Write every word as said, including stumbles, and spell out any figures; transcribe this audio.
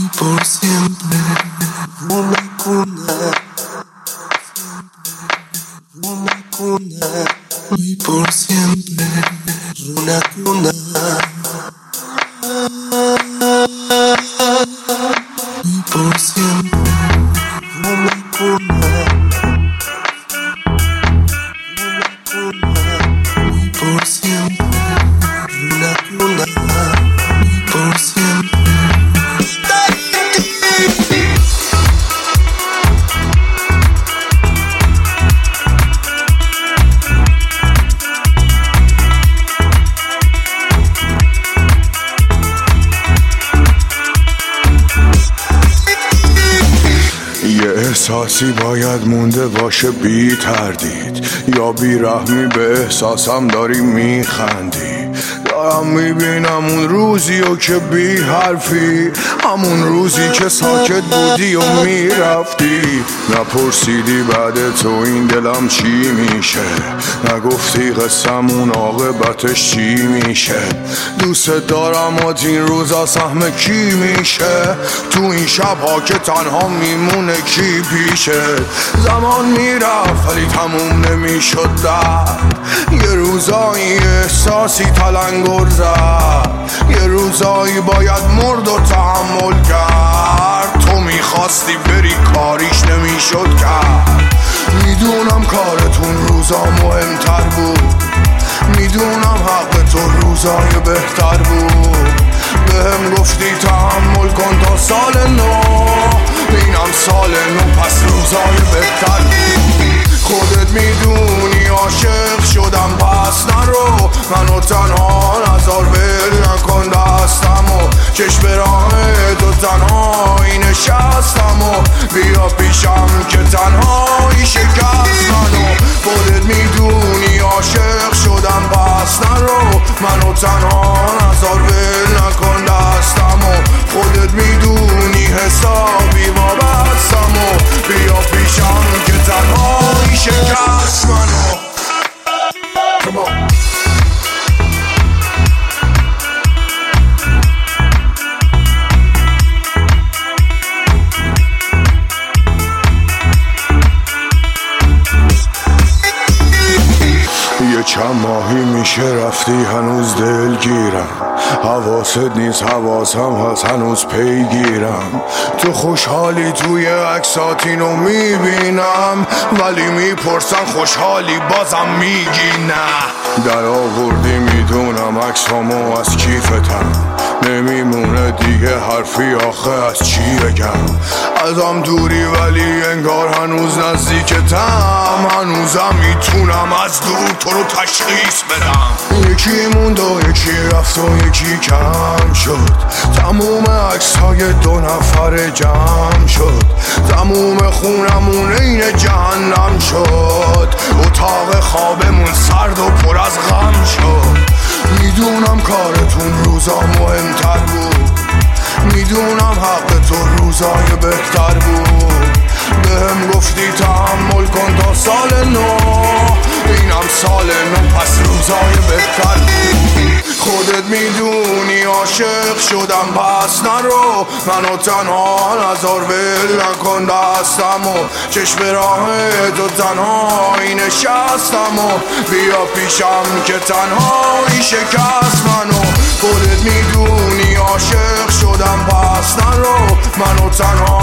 por siempre, una cuna, una cuna, y por siempre, una cuna, y por siempre, una cuna, una cuna, y por siempre, una cuna, y por siempre. احساسی باید مونده باشه بی تردید، یا بی رحمی به احساسم داری میخندی. دارم میبینم اون روزی و که بی حرفی، همون روزی که ساکت بودی و میرفتی. نپرسیدی بعد تو این دلم چی میشه، نگفتی قسمون عاقبتش چی میشه. دوست دارم و این روزا سهم کی میشه، تو این شبها که تنها میمونه کی پیشه. زمان میرفت ولی تموم نمیشد درد، یه روزایی احساسی تلنگر زد، یه روزایی باید مرد و تحمل کرد. تو میخواستی بری کاریش نمیشد کرد. میدونم کارتون روزا مهمتر بود، میدونم حق تو روزای بهتر بود. بهم گفتی تحمل کن تا سال نو، اینم سال نو پس روزای بهتر بود. خودت میدونی عاشق شدم پس نرو، منو تنها نذار ول نکن دستم و چشم راه تو تنهایی نشستم و بیا پیشم که تنهایی شکست منو. خودت میدونی عاشق شدم پس نرو، منو تنها نذار ول نکن دستم و خودت میدونی حسابی وابستم و بیا پیشم که تنهایی شکست منو. Come on. یه چند ماهی میشه رفتی هنوز دلگیرم، حواست نیست حواسم هست هنوز پیگیرم. تو خوشحالی توی عکسات اینو میبینم، ولی میپرسم خوشحالی بازم میگی نه. در آوردی میدونم عکسامو از کیفتم، نمیمونه دیگه حرفی آخه از چی بگم. ازم دوری ولی انگار هنوز نزدیکتم، هنوزم میتونم از دور تو رو تشخیص بدم. یکی موند و یکی رفت و یکی کم شد، تموم عکس های دو نفر جمع شد. تموم خونمون این جهنم شد، اتاق خوابمون سرد و پر از غم شد. میدونم کارتون روزا مهمتر بود، میدونم حق تو روزای بهتر بود. بهم گفتی تحمل کن تا سال نو، اینم سال نو پس روزای بهتر بود. خودت میدونی عاشق شدم پس نرو، منو تنها نذار ول نکن دستم و چشم راه تو تنهایی نشستم و بیا پیشم که تنهایی شکست منو. خودت میدونی عاشق شدم پس نرو، منو تنها